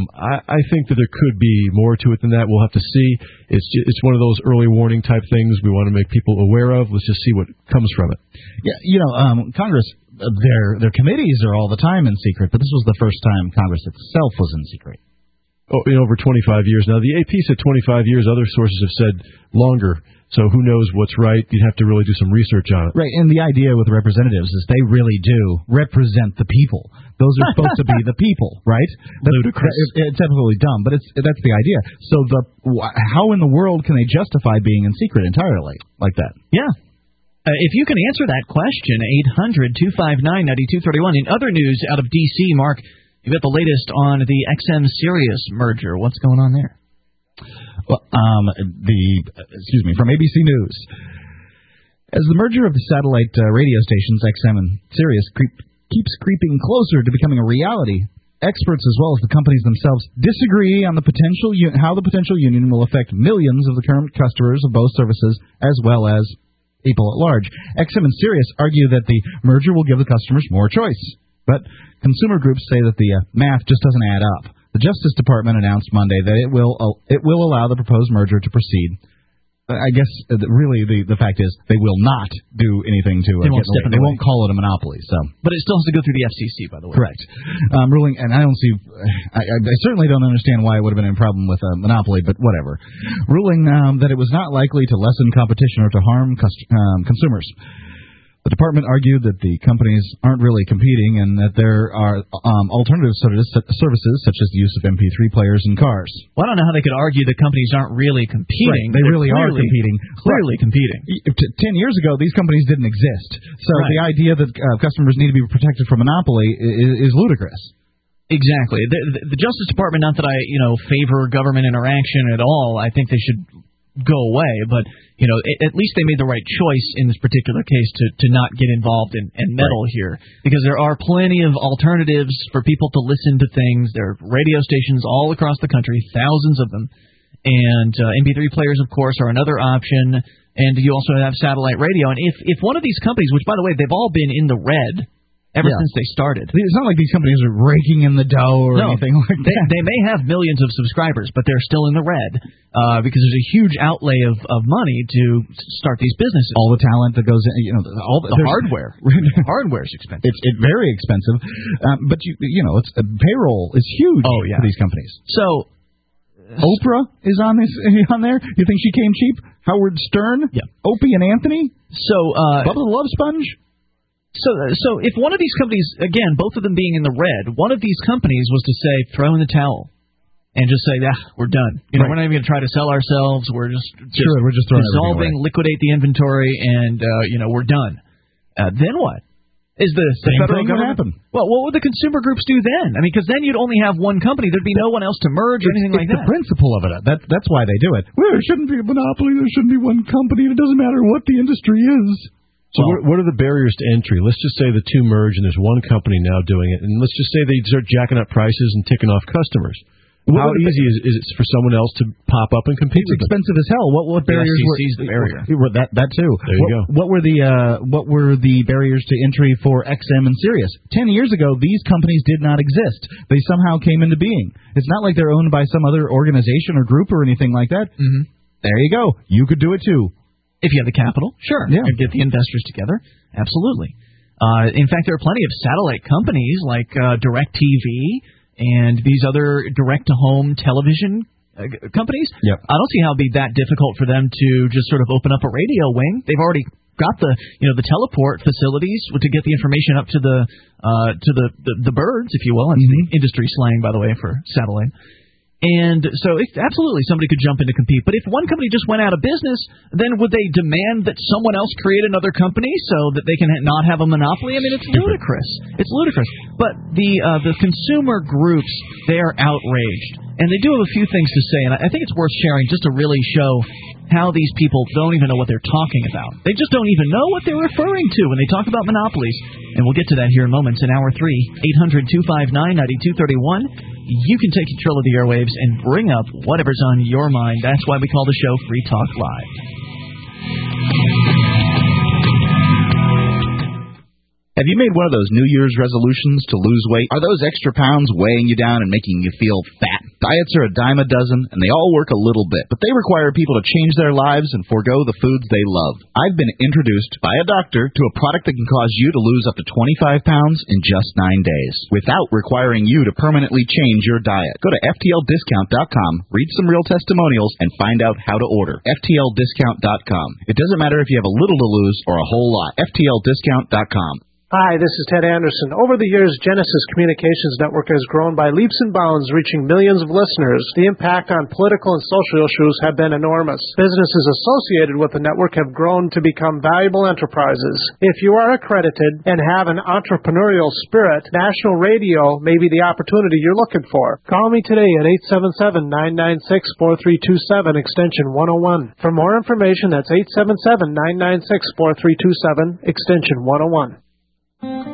I think that there could be more to it than that. We'll have to see. It's one of those early warning type things we want to make people aware of. Let's just see what comes from it. Yeah, Congress, their committees are all the time in secret, but this was the first time Congress itself was in secret. In over 25 years. Now, the AP said 25 years. Other sources have said longer. So who knows what's right? You'd have to really do some research on it. Right, and the idea with representatives is they really do represent the people. Those are supposed to be the people, right? Ludicrous. It's absolutely dumb, but that's the idea. So how in the world can they justify being in secret entirely like that? Yeah. If you can answer that question, 800-259-9231. In other news out of D.C., Mark, you've got the latest on the XM Sirius merger. What's going on there? Well, from ABC News. As the merger of the satellite radio stations XM and Sirius keeps creeping closer to becoming a reality, experts as well as the companies themselves disagree on how the potential union will affect millions of the current customers of both services as well as people at large. XM and Sirius argue that the merger will give the customers more choice, but consumer groups say that the math just doesn't add up. The Justice Department announced Monday that it will allow the proposed merger to proceed. I guess really the fact is they will not do anything to They won't step in the They way. won't call it a monopoly. So, But it still has to go through the FCC, by the way. correct. Ruling, and I don't see. I certainly don't understand why it would have been a problem with a monopoly, but whatever. Ruling that it was not likely to lessen competition or to harm consumers. The department argued that the companies aren't really competing and that there are alternative services such as the use of MP3 players in cars. Well, I don't know how they could argue that companies aren't really competing. Right, they really are competing. Clearly competing. 10 years ago, these companies didn't exist. So Right. the idea that customers need to be protected from monopoly is ludicrous. Exactly. The Justice Department, not that I, favor government interaction at all. I think they should go away, but at least they made the right choice in this particular case to not get involved and meddle here, because there are plenty of alternatives for people to listen to things. There are radio stations all across the country, thousands of them, and MP3 players, of course, are another option. And you also have satellite radio. And if one of these companies, which by the way they've all been in the red ever since they started. It's not like these companies are raking in the dough or anything like that. They may have millions of subscribers, but they're still in the red because there's a huge outlay of money to start these businesses. All the talent that goes in, all the hardware. Hardware is expensive. It's very expensive, but it's payroll is huge for these companies. So Oprah is on there. You think she came cheap? Howard Stern, Opie and Anthony, Bubba the Love Sponge. So if one of these companies, again, both of them being in the red, one of these companies was to say, throw in the towel and just say, we're done. We're not even going to try to sell ourselves. We're just dissolving, liquidate the inventory, and we're done. Then what? Is the federal government? Well, what would the consumer groups do then? I mean, because then you'd only have one company. There'd be no one else to merge or anything like that. The principle of it. That's why they do it. Well, there shouldn't be a monopoly. There shouldn't be one company. It doesn't matter what the industry is. So what are the barriers to entry? Let's just say the two merge and there's one company now doing it, and let's just say they start jacking up prices and ticking off customers. How easy is it for someone else to pop up and compete? It's expensive as hell. What barriers were the barrier? That too. There you go. What were the barriers to entry for XM and Sirius? 10 years ago, these companies did not exist. They somehow came into being. It's not like they're owned by some other organization or group or anything like that. Mm-hmm. There you go. You could do it too. If you have the capital, sure. Yeah. And get the investors together, absolutely. In fact, there are plenty of satellite companies like DirecTV and these other direct-to-home television companies. Yep. I don't see how it'd be that difficult for them to just sort of open up a radio wing. They've already got the teleport facilities to get the information up to the birds, if you will. That's the industry slang, by the way, for satellite. And so absolutely somebody could jump in to compete. But if one company just went out of business, then would they demand that someone else create another company so that they can not have a monopoly? I mean, it's ludicrous. It's ludicrous. But the consumer groups, they are outraged. And they do have a few things to say, and I think it's worth sharing just to really show how these people don't even know what they're talking about. They just don't even know what they're referring to when they talk about monopolies. And we'll get to that here in moments in Hour 3. 800-259-9231. You can take control of the airwaves and bring up whatever's on your mind. That's why we call the show Free Talk Live. Have you made one of those New Year's resolutions to lose weight? Are those extra pounds weighing you down and making you feel fat? Diets are a dime a dozen, and they all work a little bit, but they require people to change their lives and forego the foods they love. I've been introduced by a doctor to a product that can cause you to lose up to 25 pounds in just 9 days, without requiring you to permanently change your diet. Go to FTLDiscount.com, read some real testimonials, and find out how to order. FTLDiscount.com. It doesn't matter if you have a little to lose or a whole lot. FTLDiscount.com. Hi, this is Ted Anderson. Over the years, Genesis Communications Network has grown by leaps and bounds, reaching millions of listeners. The impact on political and social issues have been enormous. Businesses associated with the network have grown to become valuable enterprises. If you are accredited and have an entrepreneurial spirit, national radio may be the opportunity you're looking for. Call me today at 877-996-4327, extension 101. For more information, that's 877-996-4327, extension 101.